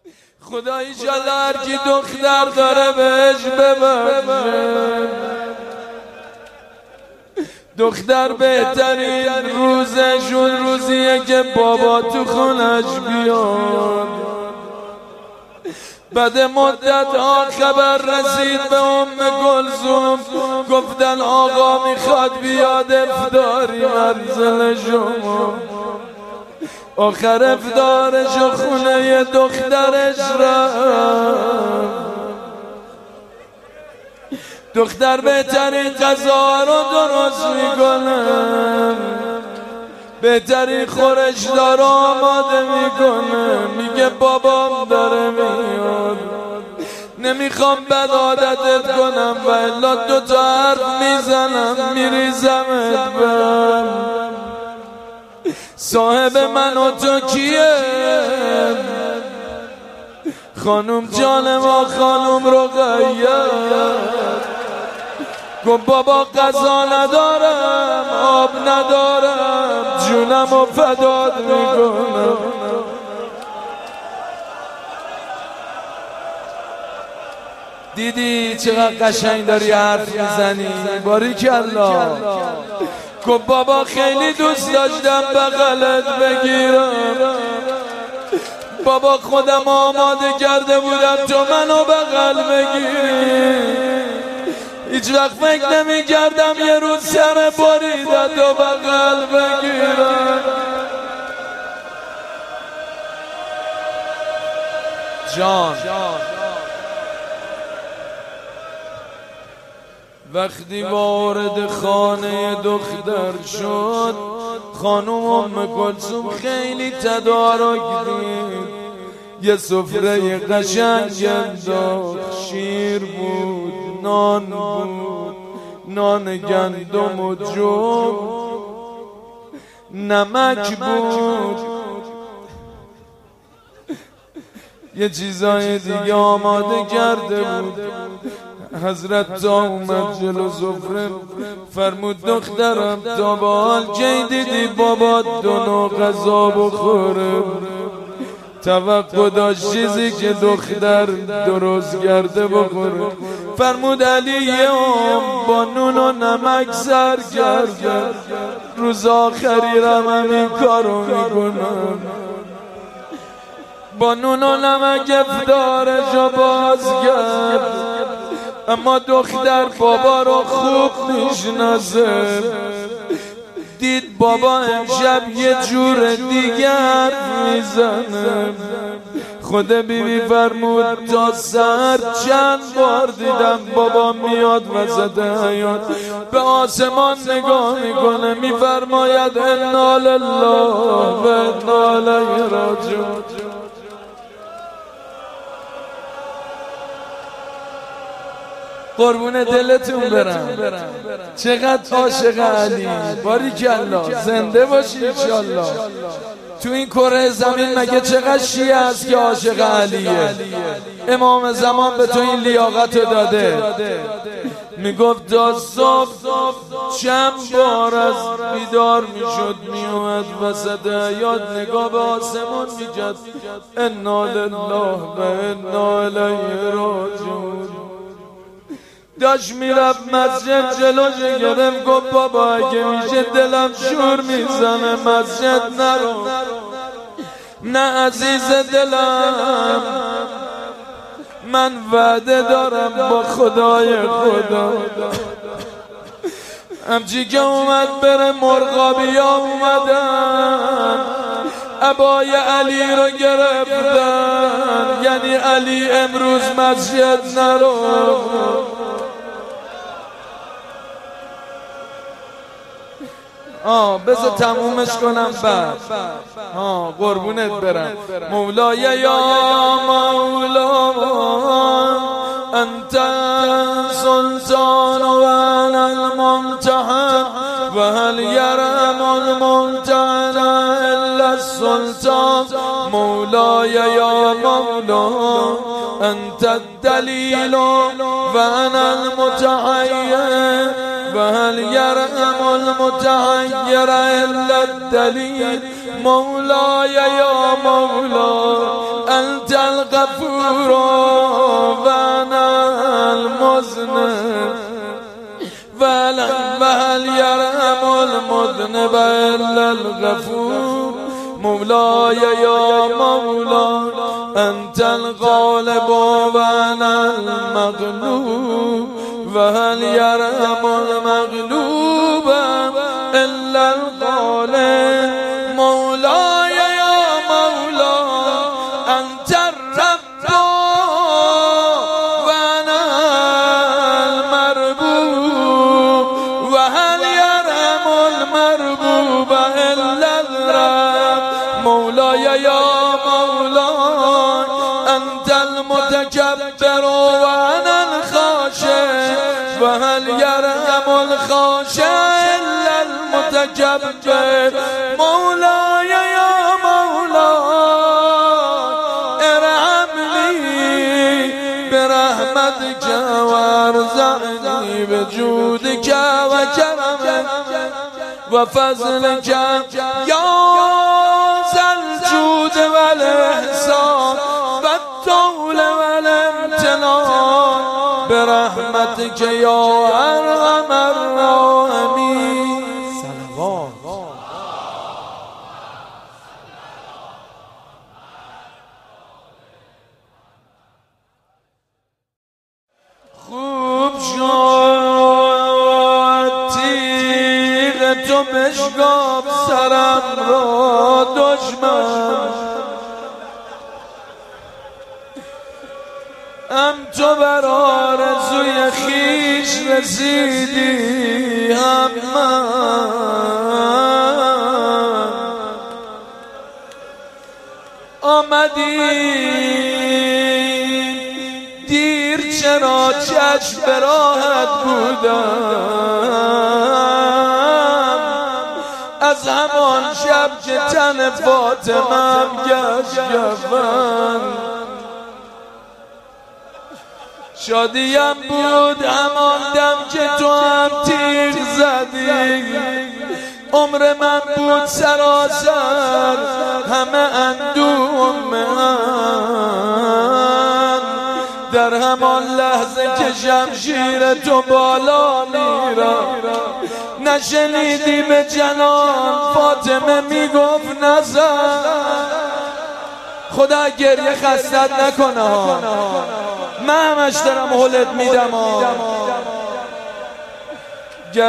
خدایی ایشالله هرکی دختر داره بهش ببخشه. دختر بهترین روزشون روزیه که بابا تو خونش بیاد. بعد مدت ها خبر رسید به ام کلثوم، گفتن آقا میخواد بیاد افطاری منزل شما. آخر افطارش و خونه دخترش رفت. دختر بهترین غذا رو درست میکنه، بهترین خورشدار آماده میکنه. میگه بابام داره میاد، نمیخوام بد عادتت کنم و الا 2 تا حرف میزنم میریزمت بهم. صاحب من و تو کیه؟ خانوم جان ما خانوم رقیه. گفت بابا غذا ندارم، آب ندارم، جونم و فدات میکنم. دیدی چقدر قشنگ داری حرف میزنی، باریکالله. گفت بابا خیلی دوست داشتم بغلت بگیرم، بابا خودم آماده کرده بودم تو منو بغل بگیری. هیچ وقت فکر نمی کردم یه روز سر بریدت و بغل بگیرم. جان وقتی وارد خانه دختر شد، خانوم ام کلثوم خیلی تدارک دید. یه سفره قشنگ انداخت، شیر بود، نان بود، نان گندم و جو، نمک بود، یه چیزای دیگه آماده کرده بود. حضرت تا اومد جلو سفره فرمود دخترم تا به حال کی دیدی بابا 2 نوع غذا بخوره؟ توقع داشت چیزی که دختر درست کرده بخوره. فرمود علی با نون و نمک سر کرده، روز آخری رم همین کارو میکنم. با نون و نمک افطارشو باز کرد، اما دختر بابا رو خوب میشناسه. دید بابا امشب یه جور دیگر میزنه. خود بیبی فرمود تا سحر چند بار دیدم بابا میاد وسط حیاط به آسمان نگاه میکنه، میفرماید انا لله و انا الیه راجعون. قربون دلتون برم. چقدر عاشق علی، باریکالله، زنده باشی انشالله. تو این کره زمین مگه چقدر شیعه هست که عاشق علیه؟ امام زمان به تو این لیاقت رو داده. میگفت تا صبح چند بار از بیدار میشد میومد وسط حیاط نگاه به آسمان میکرد، انا لله و انا الیه راجعون. داشت میرفت مسجد جلوش گرفت، گفت بابا اگه میشه دلم شور میزنه مسجد نرو. نه عزیز دلم، من وعده دارم با خدای خدا. همچی که اومد بره مرغابی ها اومدن عبای علی رو گرفتن، یعنی علی امروز مسجد نرو. بذار تمومش کنم بعد. قربونت برم. مولای یا مولا انت سلطان و انا الممتحن و هل یرم الممتحن الا السلطان. مولای یا مولا انت الدلیل و انا المتحیر و هل یرم المتحیر الا الدلیل. مولای یا مولا انت الغفور وانا المذنب وهل يرحم المذنب الا الغفور مولاي يا مولاي انت الغالب وانا المغلوب وهل يرحم المغلوب الا الغالب مولاي يا مولاي انت الرب وانا المربوب وهل يرحم المربوب الا الرب مولاي يا مولاي انت المتكبر وانا الخاشع وهل يرحم الخاشع الا المتكبر مولاي يا مولاي ارحمني برحمتك وارزقني بجودك وكرمك وفضلك يا ذا الجود والاحسان والطول والامتنان برحمتك يا ارحم الراحمين. صلوات. خوب شد تیغ تو بشکاف سرم را دشمن هم تو بر آرزوی خویش رسیدی هم من آمدی دیر چرا چشم به راحت بودم از همان شب که تن فاطمه‌ام گشت کفن شادیم بود همان دم که تو هم تیغ زدی عمر من بود سراسر همه اندوه من در همان لحظه که شمشیر تو بالا میرم نشنیدی به جنان فاطمه میگفت نزن خدا گریه خستت نکنه ها من همش دارم حلت میدم ها گر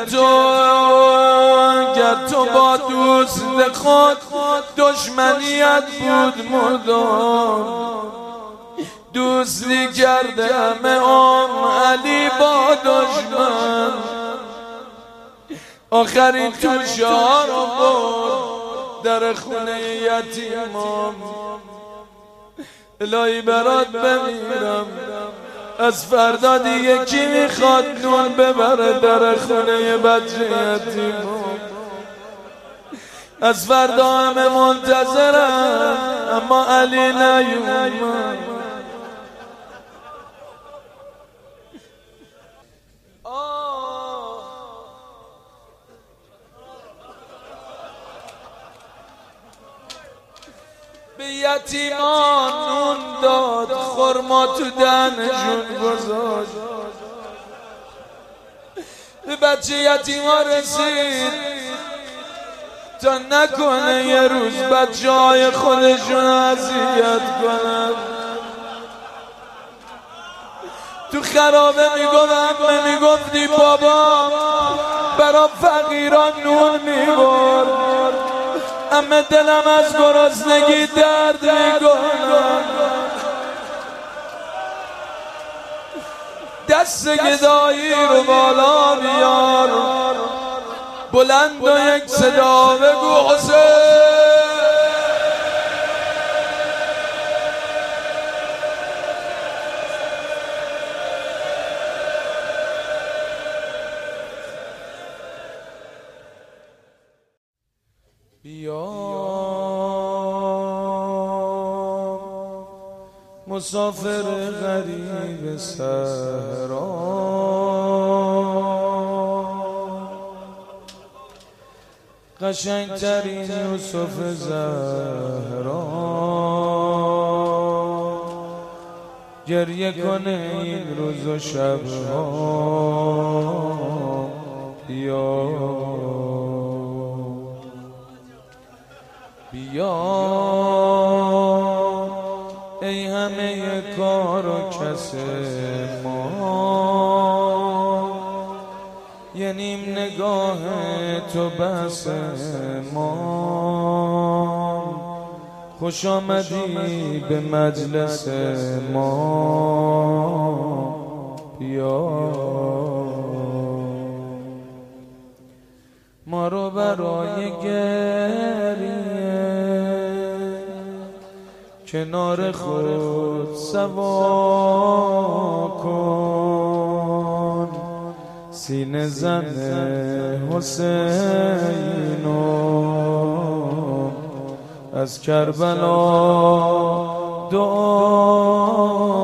تو با دوست خود دشمنیت بود مدام دوستی کرده همه علی با دشمن آخرین توشه ها رو برد در خونه یتیمام الهی برات بمیرم از فردا دیگه کی میخواد نون ببره در خونه بچه یتیمام از فردا همه منتظرم اما علی نیومد به یتیمان نون داد خرما تو دهنشون گذاشت به بچه یتیما رسید تا نکنه یه روز بچه های خودشون اذیت کنن تو خرابه میگفتی بابا برا فقیران نون میبرد اما دلم از گرسنگی درد میکنم دست گدایی رو بالا بیار بلند و یک صدا بگو حسین بیا مسافر غریب صحرا قشنگترین یوسف زهرا گریه کنه این روز و شبها. بیا بیا ای همه کار و کس ما، یه نیم نگاه تو بس ما. خوش آمدی به مجلس ما. بیا ما رو برای گریه کنار خود سوا کن. سینه زن حسینو از کربلا دعا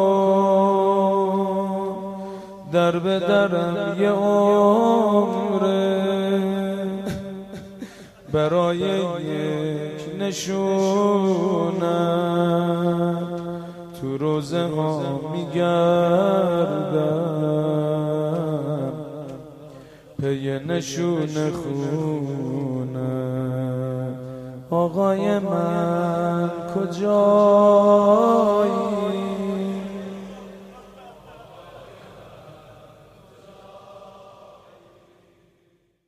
کن. در به درم یه عمره برای یک نشونم تو روزه ها میگردم پی نشون خونم. آقای من کجا